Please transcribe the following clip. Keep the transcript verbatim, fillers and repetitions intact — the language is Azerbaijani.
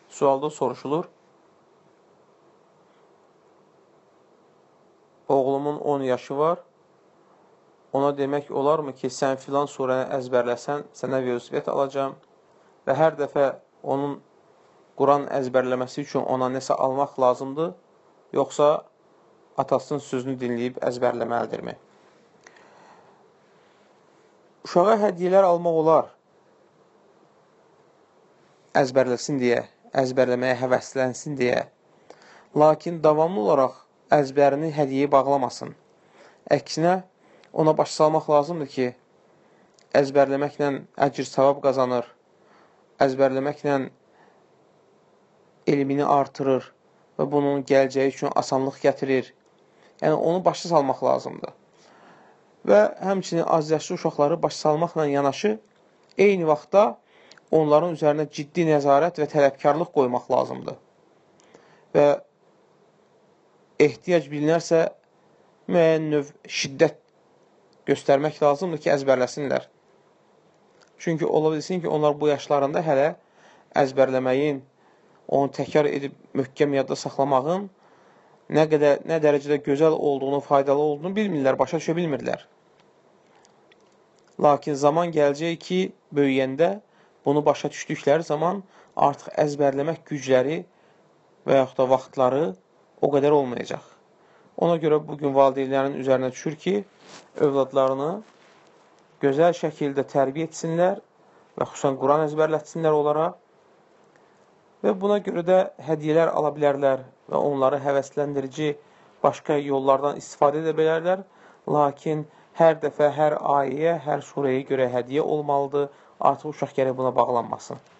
Sualda soruşulur. Oğlumun on yaşı var. Ona demək olarmı ki, sən filan surəni əzbərləsən, sənə velosiped alacam və hər dəfə onun Quran əzbərləməsi üçün ona nəsə almaq lazımdır, yoxsa atasının sözünü dinləyib əzbərləməlidirmi? Uşağa hədiyyələr almaq olar, əzbərləsin deyə, əzbərləməyə həvəslənsin deyə. Lakin davamlı olaraq əzbərini hədiyyəyə bağlamasın. Əksinə, ona baş salmaq lazımdır ki, əzbərləməklə əcr savab qazanır, əzbərləməklə elmini artırır və bunun gələcəyi üçün asanlıq gətirir. Yəni, onu başa salmaq lazımdır. Və həmçinin az yaşlı uşaqları başa salmaqla yanaşı, eyni vaxtda onların üzərinə ciddi nəzarət və tələbkarlıq qoymaq lazımdır. Və ehtiyac bilinərsə, müəyyən növ şiddət göstərmək lazımdır ki, əzbərləsinlər. Çünki ola bilsin ki, onlar bu yaşlarında hələ əzbərləməyin, onu təkrar edib möhkəm yadda saxlamağın nə qədər, nə dərəcədə gözəl olduğunu, faydalı olduğunu bilmirlər, başa düşə bilmirlər. Lakin zaman gələcək ki, böyüyəndə bunu başa düşdükləri zaman artıq əzbərləmək gücləri və yaxud da vaxtları o qədər olmayacaq. Ona görə bugün valideynlərin üzərinə düşür ki, övladlarını gözəl şəkildə tərbiyə etsinlər və xüsusən Quran əzbərlətsinlər onlara və buna görə də hədiyyələr ala bilərlər və onları həvəsləndirici başqa yollardan istifadə edə bilərlər. Lakin hər dəfə, hər ayəyə, hər surəyə görə hədiyyə olmalıdır. Artıq uşaq gərək buna bağlanmasın.